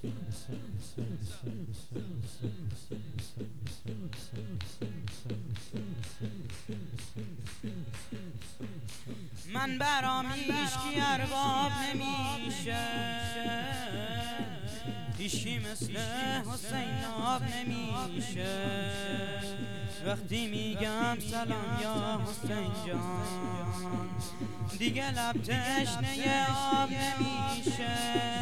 من برام هیچکی ارباب نمیشه، هیچکی مثل حسین آب نمیشه. وقتی میگم سلام یا حسین جان، دیگه لب تشنه آب نمیشه.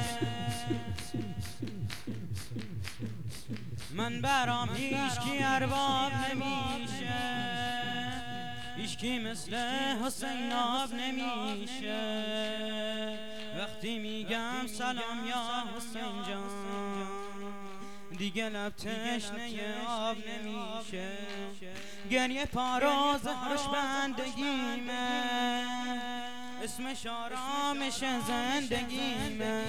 من برام هیچکی ارباب نمیشه، هیچکی مثل حسین آب نمیشه. وقتی میگم سلام یا حسین جان، دیگه لب تشنه آب نمیشه. گریه پاراز خوشبندگیمه، اسمش آرامش زندگیمه.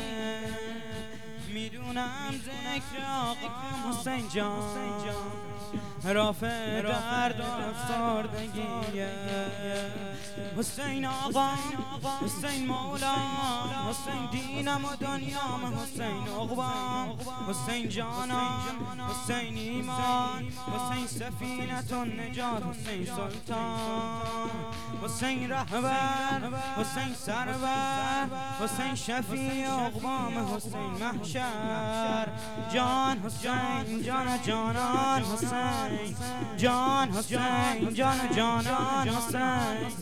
میدونم ذکر آقا حسین جان رافع درد و افسردگیه. حسین آقا، حسین مولا، حسین دینم و دنیام، حسین عقبام، حسین جانان، حسین ایمان، حسین سفینة النجات، حسین سلطان، حسین رهبر، حسین سرور، حسین شفیع عقبام، حسین محشر. جان حسین، جان جانان حسین، جان حسین، جان جانان حسین.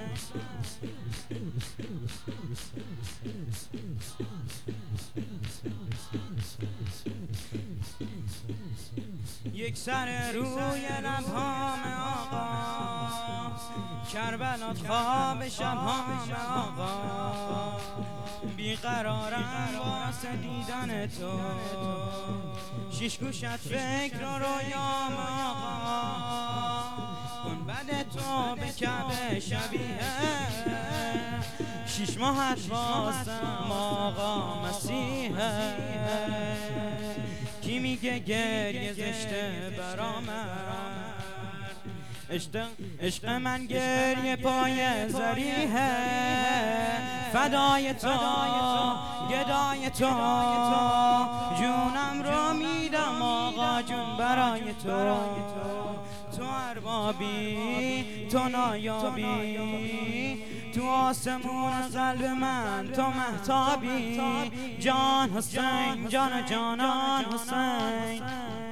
یک سر روی لبهام آقا، کربلات خواب شبهام آقا. بیقرارم واسه دیدن تو، شیش گوشت فکر و رویام آقا. کن بد تو به کعبه شبیه، 6 ماه واسم آقا مسیحه. کی میگه گریه زشته برامد؟ عشق من گریه پای زریحه. فدای تو، گدای تو، جونم رو میدم آقا جون برای تو. تو اربابی، تو نایابی، تو آسمون قلب من تو مهتابی. جان حسین، جان جانان حسین.